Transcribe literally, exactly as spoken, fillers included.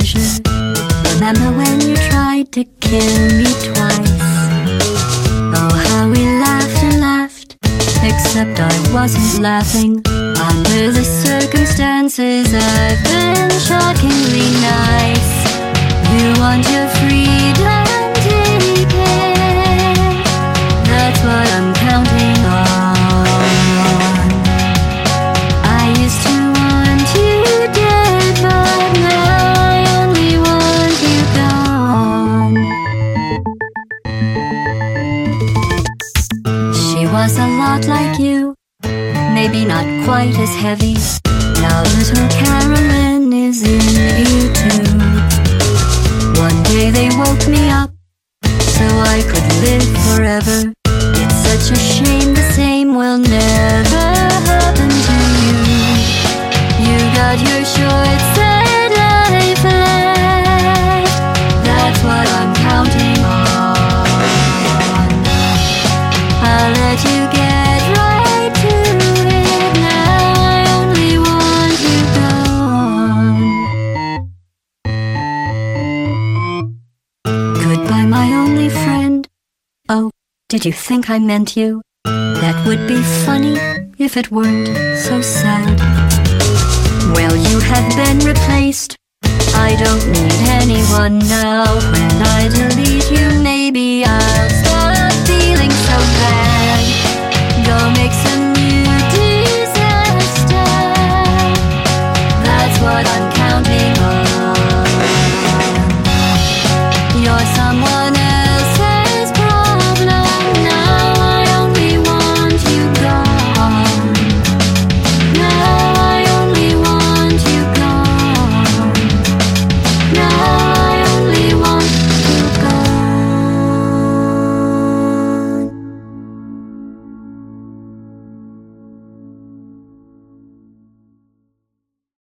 pleasure. Remember when you tried to kill me twice? Oh, how we laughed and laughed, except I wasn't laughing. Under the circumstances, I've been shockingly nice. You want your freedom, take it. That's what I'm counting on. I used to want you dead, but now I only want you gone. She was a lot like you, maybe not quite as heavy. Now little Carolyn is in you too. One day they woke me up so I could live forever. It's such a shame the same will never happen to you. You got your short sad life left. That's what I'm counting on. I'll let you get right to it. Now I only want you gone. Goodbye, my only friend. Oh, did you think I meant you? That would be funny if it weren't so sad. Well, you have been replaced. I don't need anyone now. When I delete you, maybe I'll